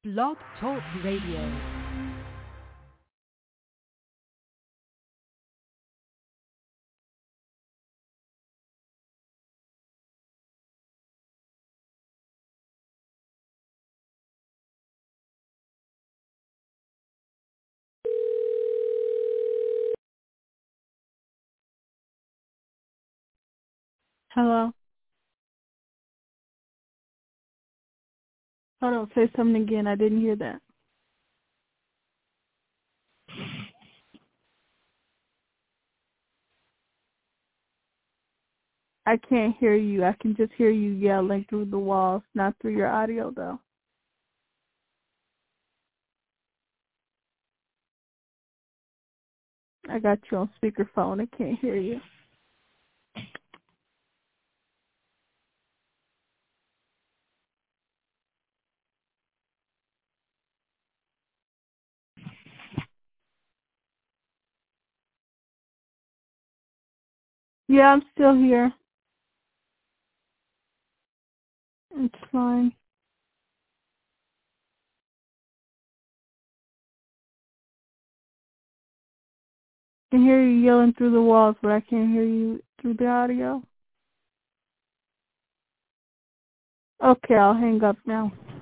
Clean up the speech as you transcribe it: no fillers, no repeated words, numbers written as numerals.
Blog Talk Radio. Hello. Hold on, say something again. I didn't hear that. I can't hear you. I can just hear you yelling through the walls, not through your audio, though. I got you on speakerphone. I can't hear you. Yeah, I'm still here. It's fine. I can hear you yelling through the walls, but I can't hear you through the audio. Okay, I'll hang up now.